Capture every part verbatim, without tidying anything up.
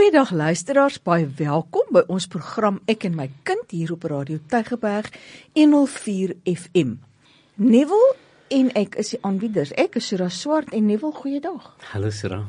Goeiedag luisteraars, baie welkom by ons program Ek en my kind hier op Radio Tygerberg honderd vier F M. Neville en ek is die aanbieders. Ek is Sura Swart en Neville, goeiedag. Hallo Sura.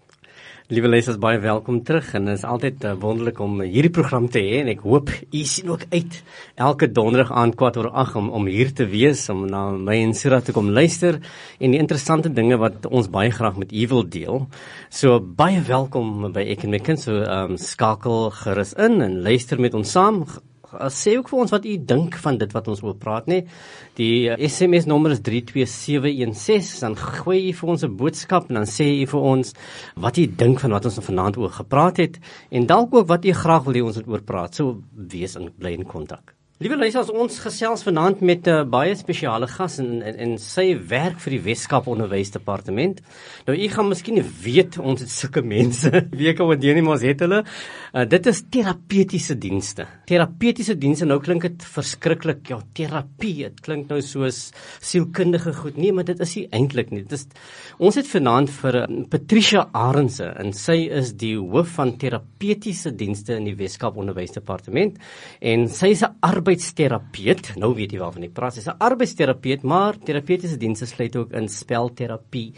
Liewe luisteraars, baie welkom terug en het is altyd uh, wonderlik om hierdie program te hê en ek hoop u sien ook uit elke donderdag aand kwart oor agt om, om hier te wees, om na my en Sura te kom luister en die interessante dinge wat ons baie graag met u wil deel. So baie welkom by Ek en my kind, so um, skakel gerus in en luister met ons saam. Sê ook vir ons wat u dink van dit wat ons wil praat, nee. Die uh, S M S nommer is drie twee sewe een ses, dan gooi u vir ons 'n boodskap en dan sê u vir ons wat u dink van wat ons vanaand oor gepraat het en dalk ook wat u graag wil hê ons moet oor praat. So wees in bly in kontak. Liewe luisteraars, ons gesels vanaand met 'n uh, baie spesiale gas en, en, en sy werk vir die Weskaap Onderwysdepartement. Nou, u gaan miskien nie weet, ons het sulke mense, weke wat die nie maar het hulle. Uh, dit is terapeutiese dienste. Terapeutiese dienste, nou klink dit verskriklik, ja, terapie, het klink nou soos sielkundige goed. Nee, maar dit is nie eintlik nie. Dit is, ons het vanaand vir uh, Patricia Arendse, en sy is die hoof van terapeutiese dienste in die Weskaap Onderwysdepartement, en sy is 'n arbeidsterapeut, nou weet jy waarvan ek praat, sy is 'n arbeidsterapeut, maar terapeutiese dienste sluit ook in spelterapie,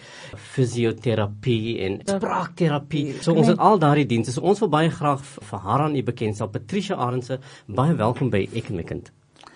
fisioterapie en spraakterapie. So ons het al daardie dienste. So ons wil baie graag vir haar aan u bekendstel. Patricia Arendse, baie welkom by Ek en my kind.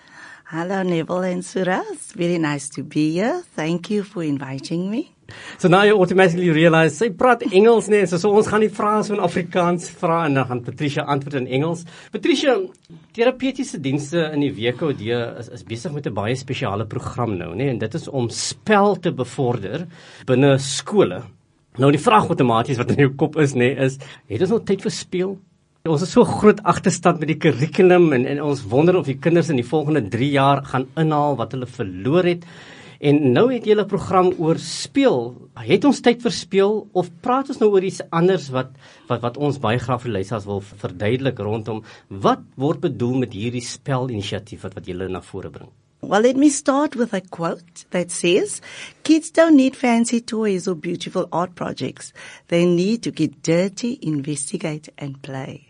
Hello Neville and Sura, it's very nice to be here. Thank you for inviting me. So now you automatically realize, sy praat Engels, nee, so, so ons gaan die vrae so in Afrikaans vra en dan gaan Patricia antwoord in Engels. Patricia, terapeutiese dienste in die W K O D is, is besig met 'n baie spesiale program nou, nee, en dit is om spel te bevorder binne skole. Nou die vraag outomaties wat in jou kop is, nee, is, het ons nog tyd vir speel? Ons is so groot agterstand met die kurrikulum en, en ons wonder of die kinders in die volgende drie jaar gaan inhaal wat hulle verloor het. En nou het julle 'n program oor speel. Het ons tyd vir speel of praat ons nou oor iets anders wat wat wat ons baie graag vir luisteraars wil verduidelik rondom wat word bedoel met hierdie spelinisiatief wat wat julle na vore bring? Well, let me start with a quote that says, kids don't need fancy toys or beautiful art projects. They need to get dirty, investigate and play.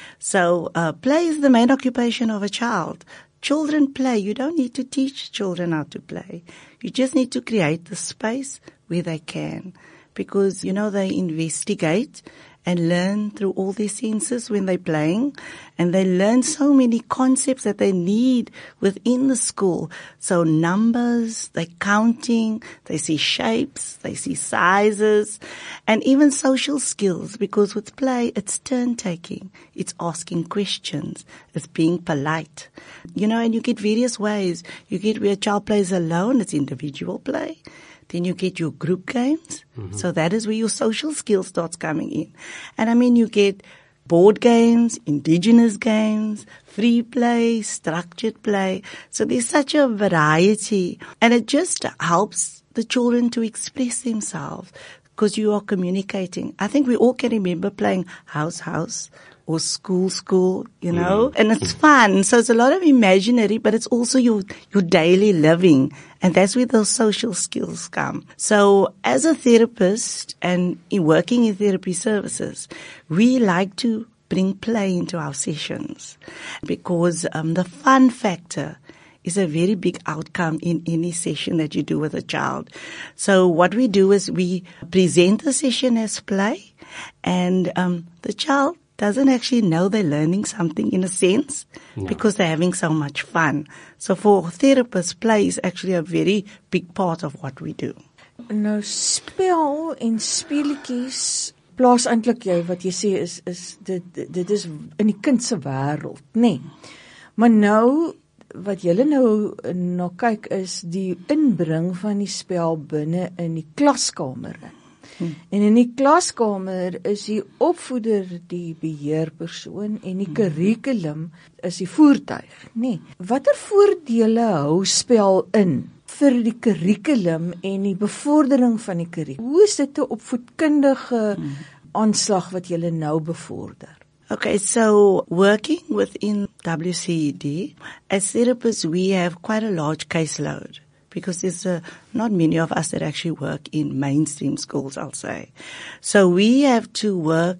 So, uh, play is the main occupation of a child. Children play. You don't need to teach children how to play. You just need to create the space where they can. Because, you know, they investigate and learn through all their senses when they're playing. And they learn so many concepts that they need within the school. So numbers, they're counting, they see shapes, they see sizes, and even social skills. Because with play, it's turn-taking, it's asking questions, it's being polite. You know, and you get various ways. You get where a child plays alone, it's individual play. Then you get your group games. Mm-hmm. So that is where your social skills starts coming in. And I mean, you get board games, indigenous games, free play, structured play. So there's such a variety. And it just helps the children to express themselves because you are communicating. I think we all can remember playing house, house. Or school, school, you know, mm. and it's fun. So it's a lot of imaginary, but it's also your, your daily living. And that's where those social skills come. So as a therapist and in working in therapy services, we like to bring play into our sessions because um, the fun factor is a very big outcome in any session that you do with a child. So what we do is we present the session as play and um, the child doesn't actually know they're learning something in a sense no. because they're having so much fun. So for therapists, play is actually a very big part of what we do. Nou spel en speletjies plaas eintlik jy wat jy sê is is dit dit is in die kind se wêreld, nê. Nee. Maar nou wat julle nou na kyk is die inbring van die spel binne in die klaskamer. Hmm. En in die klaskamer is die opvoeder die beheerpersoon en die kurrikulum is die voertuig, nee. Watter voordele hou spel in vir die kurrikulum en die bevordering van die kurrikulum? Hoe is dit 'n opvoedkundige hmm. aanslag wat julle nou bevorder? Okay, so working within W C E D, as therapists we have quite a large caseload. Because there's uh, not many of us that actually work in mainstream schools, I'll say. So we have to work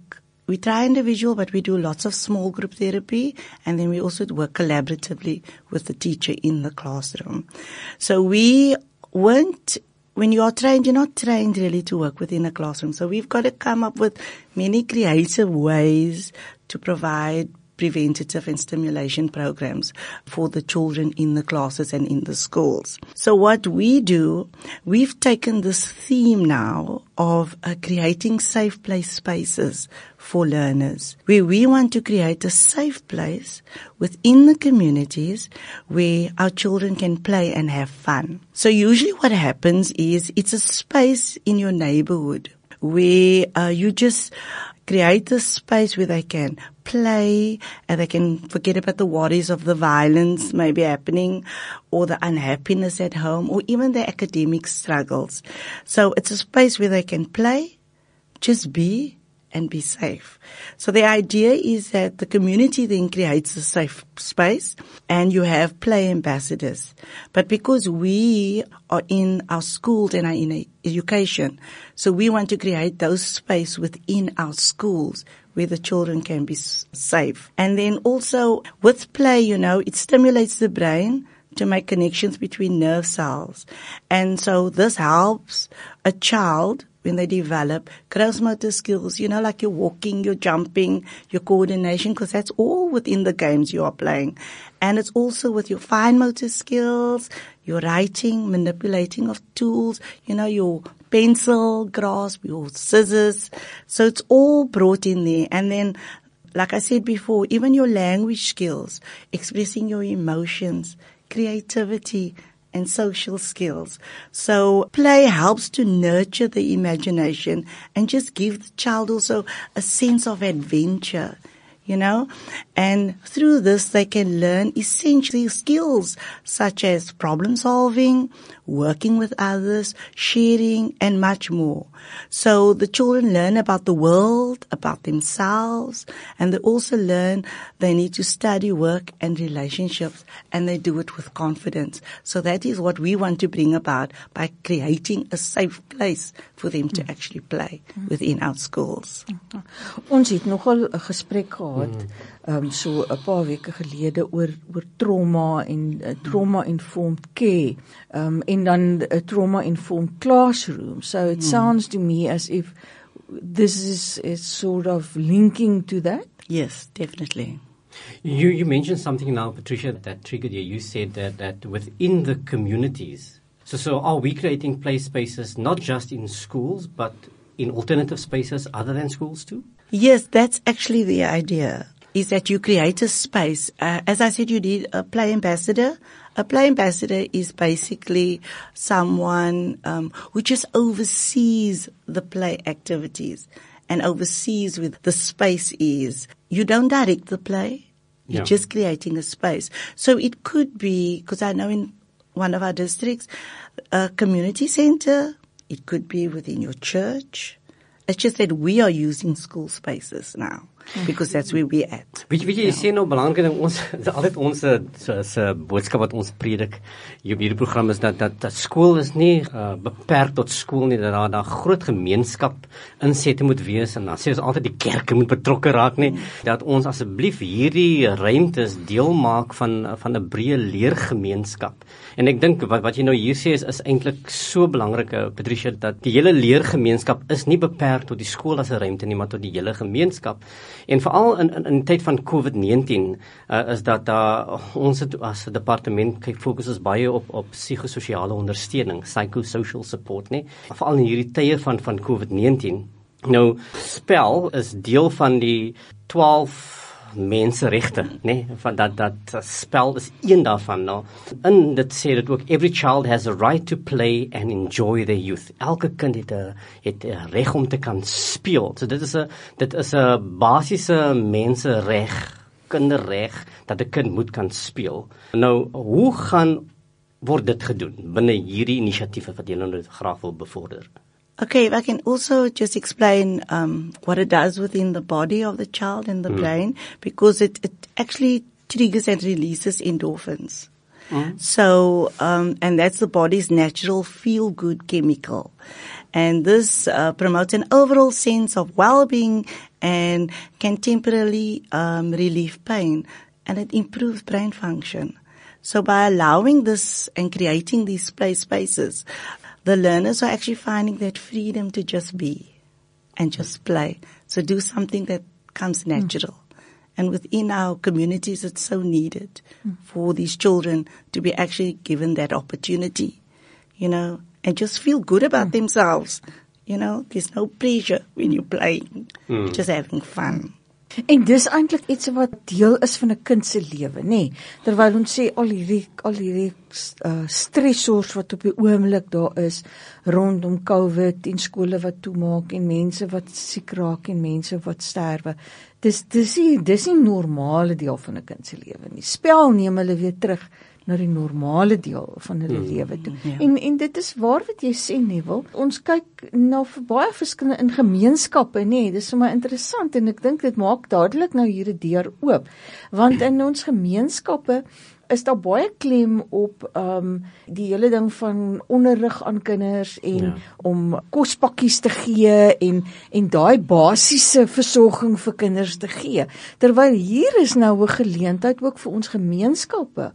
we try individual, but we do lots of small group therapy, and then we also work collaboratively with the teacher in the classroom. So we weren't, when you are trained, you're not trained really to work within a classroom. So we've got to come up with many creative ways to provide preventative and stimulation programs for the children in the classes and in the schools. So what we do, we've taken this theme now of uh, creating safe play spaces for learners, where we want to create a safe place within the communities where our children can play and have fun. So usually what happens is it's a space in your neighborhood where uh, you just create a space where they can play and they can forget about the worries of the violence maybe happening or the unhappiness at home or even the academic struggles. So it's a space where they can play, just be, and be safe. So the idea is that the community then creates a safe space and you have play ambassadors. But because we are in our schools and are in education, so we want to create those space within our schools where the children can be safe. And then also with play, you know, it stimulates the brain to make connections between nerve cells. And so this helps a child when they develop gross motor skills, you know, like you're walking, you're jumping, your coordination, because that's all within the games you are playing. And it's also with your fine motor skills, your writing, manipulating of tools, you know, your pencil grasp, your scissors. So it's all brought in there. And then, like I said before, even your language skills, expressing your emotions, creativity, and social skills. So play helps to nurture the imagination and just give the child also a sense of adventure, you know. And through this, they can learn essentially skills such as problem solving, working with others, sharing, and much more. So the children learn about the world, about themselves, and they also learn they need to study work and relationships, and they do it with confidence. So that is what we want to bring about by creating a safe place for them to actually play within our schools. Ons het nogal 'n gesprek gehad, um, so 'n paar weke gelede oor oor trauma en uh, trauma-informed care, um, en dan a trauma-informed classroom. So it sounds to me as if this is, is sort of linking to that. Yes, definitely. You you mentioned something now, Patricia, that triggered you. You said that, that within the communities. So so are we creating play spaces not just in schools, but in alternative spaces other than schools too? Yes, that's actually the idea, is that you create a space. Uh, as I said, you need a play ambassador. A play ambassador is basically someone um, who just oversees the play activities and oversees where the space is. You don't direct the play. You're yeah. just creating a space. So it could be, because I know in one of our districts, a community center. It could be within your church. It's just that we are using school spaces now, because that's where we're at. Weet jy, weet jy, jy sê nou belangrike ding, ons, altyd ons se boodskap wat ons predik hier op hierdie program is dat, dat, dat school is nie uh, beperk tot school nie, dat daar, daar groot gemeenskap insette moet wees, en dan sê ons altyd die kerke moet betrokke raak nie, dat ons asseblief hierdie ruimtes deel maak van, van 'n breë leergemeenskap. En ek dink, wat, wat jy nou hier sê is, is eintlik so belangrik, Patricia, dat die hele leergemeenskap is nie beperk tot die skool as 'n ruimte nie, maar tot die hele gemeenskap. En veral in in, in die tyd van COVID nineteen uh, is dat daar uh, ons het, as departement kyk fokus is baie op op psigososiale ondersteuning, psychosocial support, nee. Veral in hierdie tye van van COVID nineteen. Nou spel is deel van die twaalf menseregte, nee, van dat dat spel is een daarvan, nou. En dit sê dit ook, every child has a right to play and enjoy their youth. Elke kind het 'n het 'n reg om te kan speel. So dit is 'n dit is 'n basiese mensereg, kinderreg, dat 'n kind moet kan speel. Nou, hoe gaan word dit gedoen binne hierdie inisiatiewe wat julle nou graag wil bevorder? Okay, if I can also just explain um, what it does within the body of the child and the mm. brain, because it, it actually triggers and releases endorphins. Mm. So, um, and that's the body's natural feel-good chemical. And this uh, promotes an overall sense of well-being and can temporarily um, relieve pain, and it improves brain function. So by allowing this and creating these play spaces, the learners are actually finding that freedom to just be and just play. So do something that comes natural. Mm. And within our communities, it's so needed mm. for these children to be actually given that opportunity, you know, and just feel good about mm. themselves. You know, there's no pressure when you're playing, mm. just having fun. En dis eintlik iets wat deel is van 'n kind se lewe, nê? Nee, terwyl ons sê al hierdie al hierdie uh, stressors wat op die oomblik daar is rondom COVID en skole wat toemaak en mense wat siek raak en mense wat sterwe. Dis dis nie dis nie normale deel van 'n kind se lewe nie. Spel neem hulle weer terug na die normale deel van hulle hmm. lewe toe. Ja. En en dit is waar wat jy sê, Neville. Ons kyk nou vir baie verskillende in gemeenskappe, nê. Nee, dis vir my interessant en ek dink dit maak dadelik nou hier 'n deur oop. Want in ons gemeenskappe is daar baie klem op um die hele ding van onderrig aan kinders en ja. om kospakkies te gee en en daai basiese versorging vir kinders te gee. Terwyl hier is nou 'n geleentheid ook vir ons gemeenskappe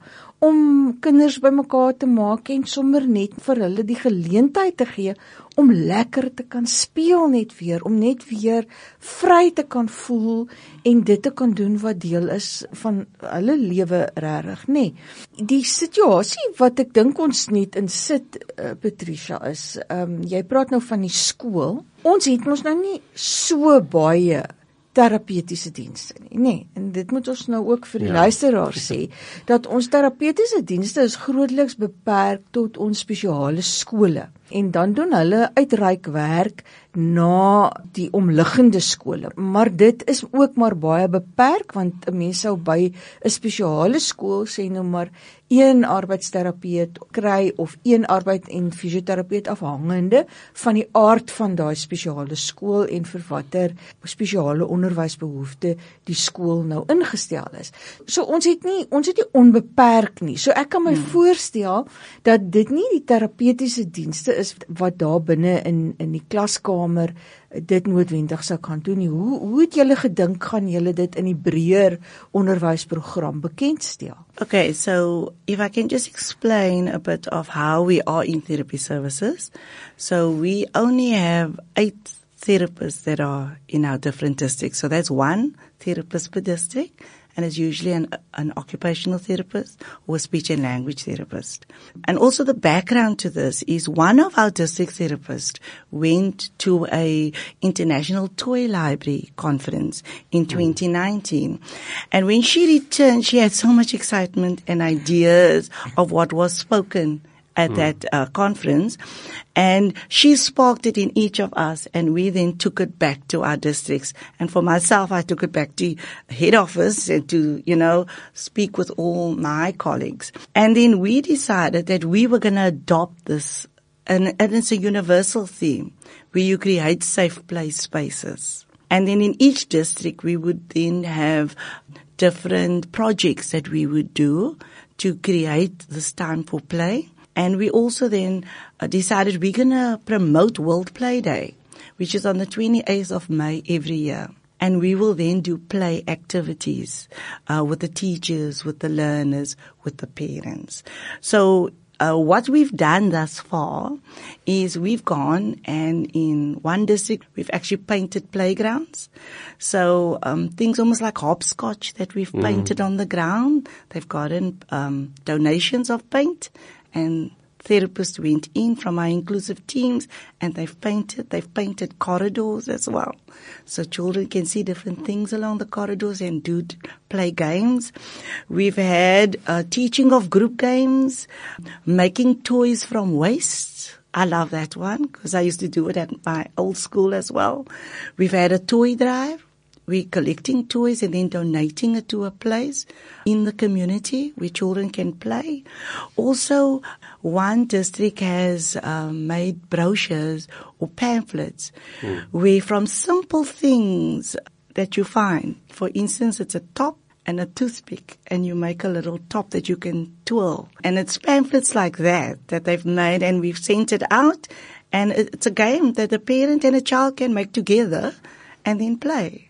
om kinders bymekaar te maak en sommer net vir hulle die geleentheid te gee om lekker te kan speel net weer, om net weer vry te kan voel en dit te kan doen wat deel is van hulle lewe regtig, nê. Nee. Die situasie wat ek dink ons net in sit, uh, Patricia, is, um, jy praat nou van die skool. Ons het ons nou nie so baie terapeutiese dienste nie, nee, en dit moet ons nou ook vir die ja. luisteraars sê, dat ons terapeutiese dienste is grootliks beperk tot ons spesiale skole, en dan doen hulle uitreikwerk na die omliggende skole, maar dit is ook maar baie beperk, want 'n mens sou by 'n spesiale skool sê nou maar een arbeidsterapeut kry of een arbeid- en fisioterapeut afhangende van die aard van daai spesiale skool en vir watter spesiale onderwysbehoefte die skool nou ingestel is. So ons het nie ons het nie onbeperk nie. So ek kan my hmm. voorstel dat dit nie die terapeutiese dienste is wat daar binne in in die klaskamer dit noodwendig sou kan doen nie. Hoe hoe het julle gedink gaan julle dit in die breër onderwysprogram bekendstel? Okay, so if I can just explain a bit of how we are in therapy services. So we only have eight therapists that are in our different districts. So that's one therapist per district, and it's usually an, an occupational therapist or a speech and language therapist. And also the background to this is one of our district therapists went to a international toy library conference in twenty nineteen. And when she returned, she had so much excitement and ideas of what was spoken at mm. that uh, conference, and she sparked it in each of us, and we then took it back to our districts. And for myself, I took it back to head office and to, you know, speak with all my colleagues. And then we decided that we were going to adopt this, and, and it's a universal theme, where you create safe play spaces. And then in each district, we would then have different projects that we would do to create this time for play. And we also then uh, decided we're going to promote World Play Day, which is on the twenty-eighth of May every year. And we will then do play activities uh, with the teachers, with the learners, with the parents. So uh, what we've done thus far is we've gone and in one district we've actually painted playgrounds. So um, things almost like hopscotch that we've mm. painted on the ground. They've gotten um, donations of paint. And therapists went in from our inclusive teams and they've painted, they've painted corridors as well. So children can see different things along the corridors and do play games. We've had uh, teaching of group games, making toys from waste. I love that one because I used to do it at my old school as well. We've had a toy drive. We're collecting toys and then donating it to a place in the community where children can play. Also, one district has uh, made brochures or pamphlets mm. where from simple things that you find, for instance, it's a top and a toothpick and you make a little top that you can twirl. And it's pamphlets like that that they've made and we've sent it out, and it's a game that a parent and a child can make together and then play.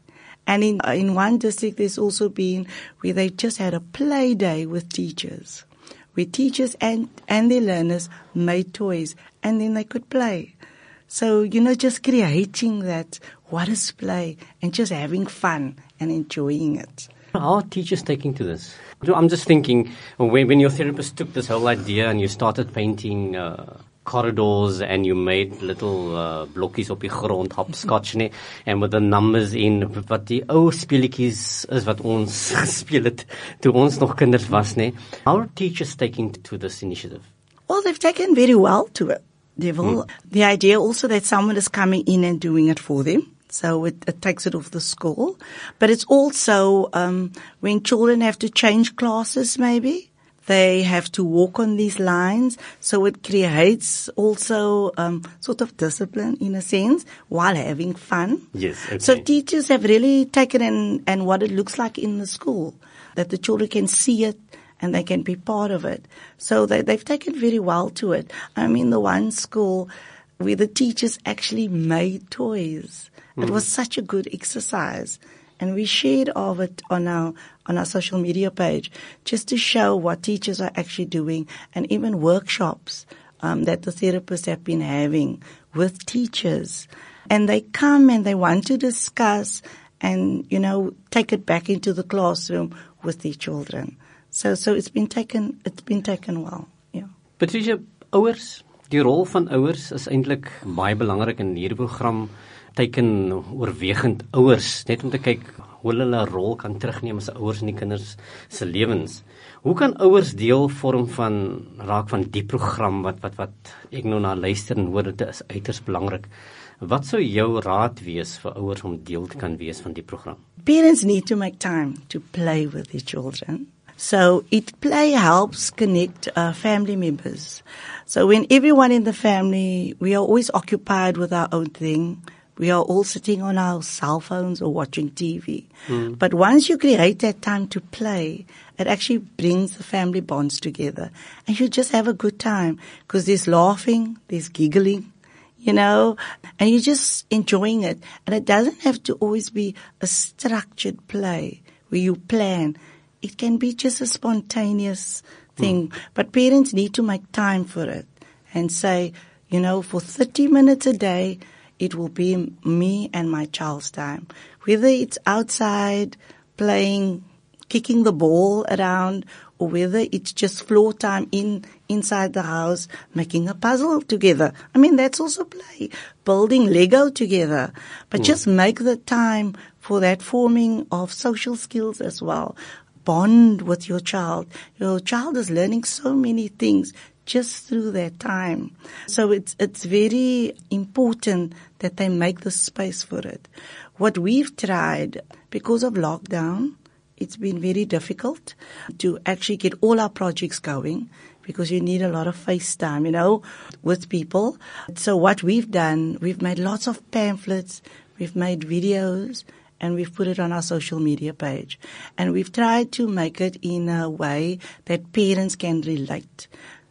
And in, in one district, there's also been where they just had a play day with teachers, where teachers and, and their learners made toys and then they could play. So, you know, just creating that, what is play, and just having fun and enjoying it. How are teachers taking to this? I'm just thinking, when, when your therapist took this whole idea and you started painting uh, corridors and you made little uh, blokkies op die grond, hopscotch, nee, and with the numbers in, wat die ou speletjies is wat ons gespeel het toe ons nog kinders was, nee. How are teachers taking to this initiative? Well, they've taken very well to it. Devil. Mm. The idea also that someone is coming in and doing it for them. So it, it takes it off the school. But it's also um, when children have to change classes maybe, they have to walk on these lines. So it creates also um, sort of discipline in a sense while having fun. Yes. Okay. So teachers have really taken in and what it looks like in the school, that the children can see it and they can be part of it. So they, they've taken very well to it. I mean, the one school where the teachers actually made toys. Mm. It was such a good exercise. And we shared of it on our, on our social media page just to show what teachers are actually doing, and even workshops, um, that the therapists have been having with teachers. And they come and they want to discuss and, you know, take it back into the classroom with their children. So, so it's been taken, it's been taken well, yeah. Patricia, ouers, die rol van ouers is eintlik baie belangrik in hierdie program. Teken oorwegend ouers, net om te kyk hoe hulle 'n rol kan terugneem as ouers in die kinders se lewens. Hoe kan ouers deel vorm van raak van die program wat wat wat ek nou na luister en hoor, dit is uiters belangrik. Wat sou jou raad wees vir ouers om deel te kan wees van die program? Parents need to make time to play with their children. So it play helps connect uh, family members. So when everyone in the family, we are always occupied with our own thing. We are all sitting on our cell phones or watching T V. Mm. But once you create that time to play, it actually brings the family bonds together. And you just have a good time because there's laughing, there's giggling, you know, and you're just enjoying it. And it doesn't have to always be a structured play where you plan. It can be just a spontaneous thing. Mm. But parents need to make time for it and say, you know, for thirty minutes a day, it will be me and my child's time. Whether it's outside playing, kicking the ball around, or whether it's just floor time in inside the house, making a puzzle together. I mean, that's also play. Building Lego together. But mm. just make the time for that forming of social skills as well. Bond with your child. Your child is learning so many things just through that time. So it's it's very important that they make the space for it. What we've tried, because of lockdown, it's been very difficult to actually get all our projects going because you need a lot of face time, you know, with people. So what we've done, we've made lots of pamphlets, we've made videos, and we've put it on our social media page. And we've tried to make it in a way that parents can relate.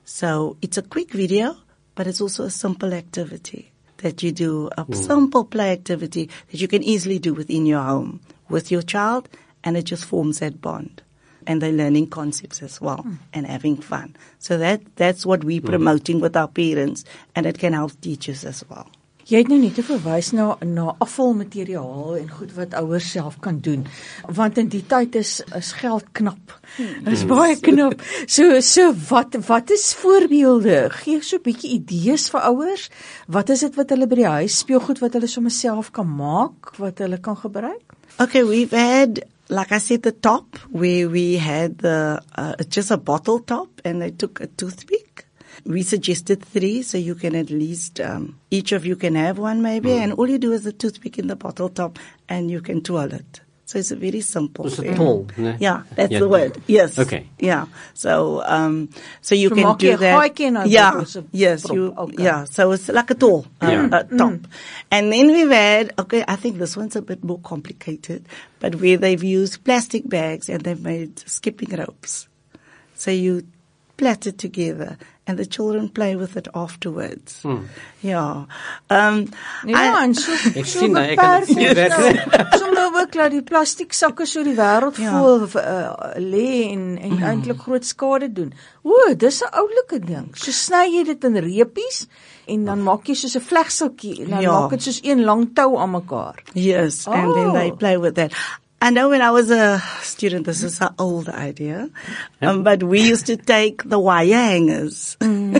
So it's a quick video, but it's also a simple activity that you do, a mm. simple play activity that you can easily do within your home with your child, and it just forms that bond. And they're learning concepts as well mm. and having fun. So that that's what we're promoting mm. with our parents, and it can help teachers as well. Jy het nou net verwys na na afvalmateriaal en goed wat ouers self kan doen, want in die tyd is is geld knap. Dit is baie knap. So so wat wat is voorbeelde? Gee so 'n bietjie idees vir ouers. Wat is dit wat hulle by die huis speelgoed wat hulle sommer self kan maak, wat hulle kan gebruik? Okay, we've had, like I said, the top where we had the uh, just a bottle top, and they took a toothpick. We suggested three, so you can at least, um, each of you can have one maybe, mm. and all you do is the toothpick in the bottle top, and you can twirl it. So it's a very simple It's thing. a tool. Ne? Yeah, that's yeah. the word. Yes. Okay. Yeah. So, um, so you So can do that. Yeah. Yes. You, okay. Yeah. So it's like a tool, uh, Yeah. a top. Mm. And then we've had, okay, I think this one's a bit more complicated, but where they've used plastic bags and they've made skipping ropes. So you plaited together, and the children play with it afterwards. Hmm. Yeah. Um, Ja, I- en so Ek so sien, ek kan dit beperk sien, ons werklik. nou. Sommige ook laat die plastiek sakke so die wêreld Ja. vol uh, lê en en Mm. eintlik groot skade doen. O, dis 'n oulike ding. So sny jy dit in reepies en dan maak jy soos 'n vlegseltjie en dan Ja. maak dit soos een lang tou aan mekaar. Yes, and then they Oh. play with that. I know when I was a student, this is an old idea, um, but we used to take the wire hangers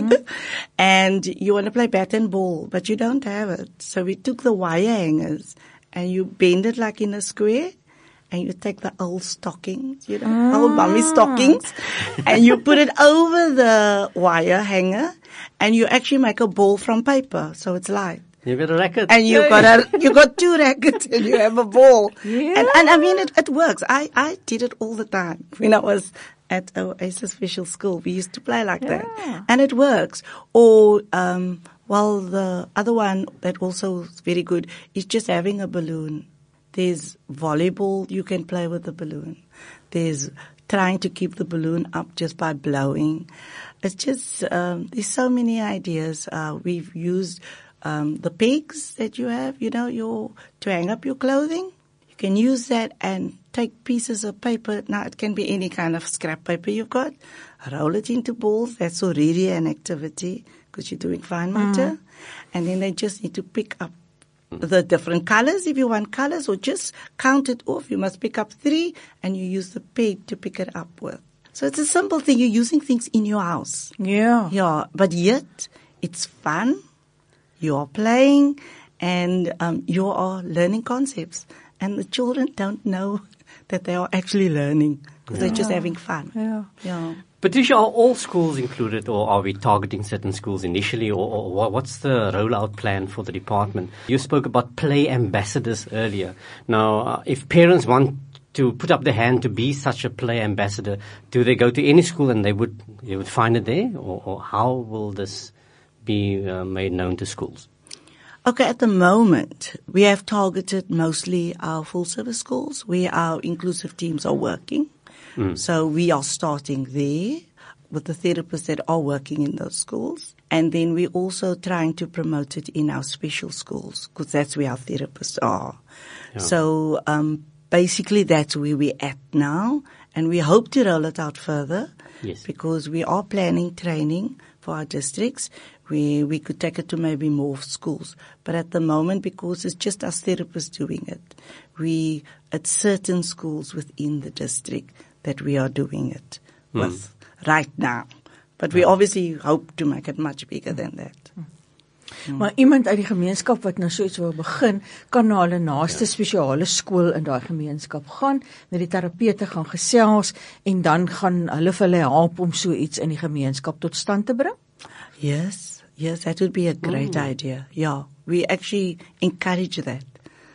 and you want to play bat and ball, but you don't have it. So we took the wire hangers and you bend it like in a square and you take the old stockings, you know, old mummy stockings, and you put it over the wire hanger and you actually make a ball from paper, so it's light. Jy weet 'n racket. And you got a, you got two rackets and you have a ball. Yeah. And, and I mean, it, it works. I, I did it all the time when I was at Oasis Special School. We used to play like Yeah. that. And it works. Or, um, well, the other one that also is very good is just having a balloon. There's volleyball. You can play with the balloon. There's trying to keep the balloon up just by blowing. It's just, um, there's so many ideas. Uh, we've used, Um, the pegs that you have, you know, your, to hang up your clothing. You can use that and take pieces of paper. Now it can be any kind of scrap paper you've got. Roll it into balls. That's already an activity because you're doing fine motor. And then they just need to pick up the different colors if you want colors, or just count it off. You must pick up three and you use the peg to pick it up with. So it's a simple thing. You're using things in your house. Ja. Yeah, but yet it's fun. You are playing and um, you are learning concepts. And the children don't know that they are actually learning because they're just having fun. Ja. Yeah. Patricia, are all schools included, or are we targeting certain schools initially, or, or wha- what's the rollout plan for the department? You spoke about play ambassadors earlier. Now, uh, if parents want to put up their hand to be such a play ambassador, do they go to any school and they would they would find it there, or, or how will this be uh, made known to schools? Okay, at the moment, we have targeted mostly our full-service schools where our inclusive teams are working. Mm. So we are starting there with the therapists that are working in those schools. And then we're also trying to promote it in our special schools because that's where our therapists are. Yeah. So um, basically that's where we're at now. And we hope to roll it out further Yes. because we are planning training for our districts. We we could take it to maybe more schools. But at the moment, because it's just us therapists doing it, we at certain schools within the district that we are doing it Mm. with right now. But we obviously hope to make it much bigger than that. Maar iemand uit die gemeenskap wat nou so iets wil begin, kan na hulle naaste spesiale skool in daai gemeenskap gaan, met die terapeute gaan gesels en dan gaan hulle vir hulle help om so iets in die gemeenskap tot stand te bring. Yes, yes, that would be a great idea. Yeah, we actually encourage that.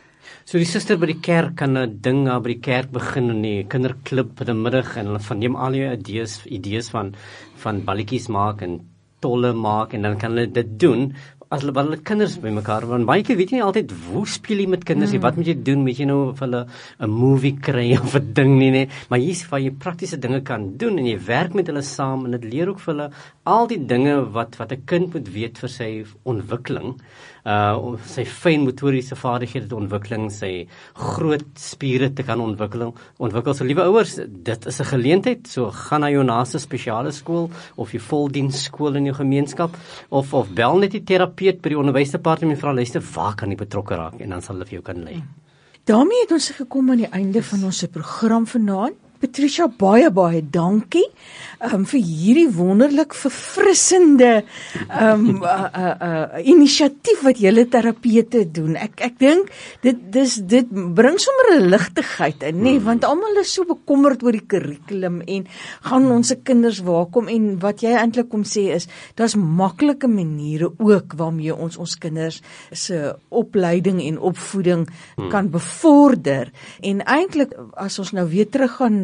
So die suster by die kerk kan 'n ding daar by die kerk begin in die kinderklub in die middag en hulle van neem al jou idees idees van van balletjies maak en tolle maak en dan kan hulle dit doen as hulle hulle kinders bymekaar, want baie keer weet jy nie altyd hoe speel jy met kinders nie, mm. wat moet jy doen, moet jy nou vir hulle 'n movie kry of 'n ding nie, nie, maar hier's waar jy praktiese dinge kan doen en jy werk met hulle saam en dit leer ook vir hulle al die dinge wat wat 'n kind moet weet vir sy ontwikkeling, uh om sy fyn motoriese vaardighede te ontwikkeling, sy groot spiere te kan ontwikkel, ontwikkel. So liewe ouers, dit is 'n geleentheid, so gaan na jou naaste spesiale skool of jou voldiens skool in jou gemeenskap of of bel net die terapeut by die onderwysdepartement en vra luister, waar kan ek betrokke raak en dan sal hulle vir jou kan lei. Daarmee het ons gekom aan die einde van ons program vanaand. Patricia, baie baie dankie um, vir hierdie wonderlik verfrissende um, uh, uh, uh, inisiatief wat julle terapeute doen. Ek ek dink dit dis dit bring sommer 'n ligtigheid in, nê, nee, want almal is so bekommerd oor die kurrikulum en gaan ons se kinders waar kom, en wat jy eintlik kom sê is daar's maklike maniere ook waarmee ons ons kinders se opleiding en opvoeding hmm. kan bevorder. En eintlik as ons nou weer teruggaan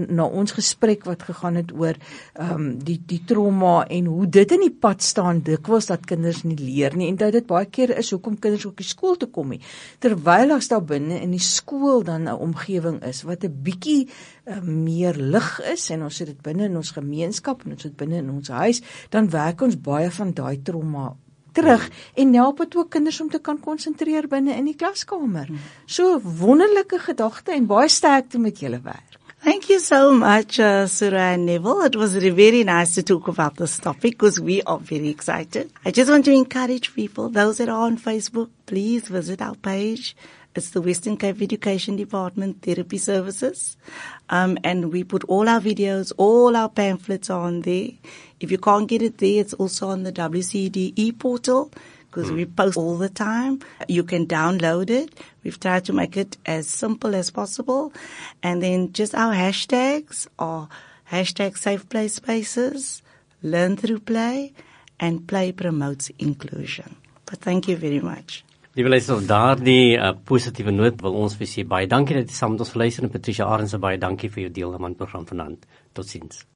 na ons gesprek wat gegaan het oor um, die, die trauma en hoe dit in die pad staan dikwels dat kinders nie leer nie en dat dit baie keer is hoekom kinders ook die skool toe kom nie. Terwyl as daar binne in die skool dan 'n omgewing is wat 'n bietjie uh, meer lig is en ons het dit binne in ons gemeenskap en ons het binne in ons huis, dan werk ons baie van daai trauma terug en help dit ook kinders om te kan konsentreer binne in die klaskamer. So wonderlike gedagte en baie sterkte met julle werk. Thank you so much, uh, Surah and Neville. It was really very nice to talk about this topic because we are very excited. I just want to encourage people, those that are on Facebook, please visit our page. It's the Western Cape Education Department Therapy Services. Um, and we put all our videos, all our pamphlets on there. If you can't get it there, it's also on the W C D e-portal because mm. we post all the time. You can download it. We've tried to make it as simple as possible. And then just our hashtags are hashtag Safe Play Spaces, Learn Through Play, and Play Promotes Inclusion. But thank you very much. Liewe luisters, op daardie uh, positiewe noot wil ons vir sê baie dankie dat jy saam met ons geluister en Patricia Arendse baie dankie vir jou deelname aan die program vanaand. Totsiens.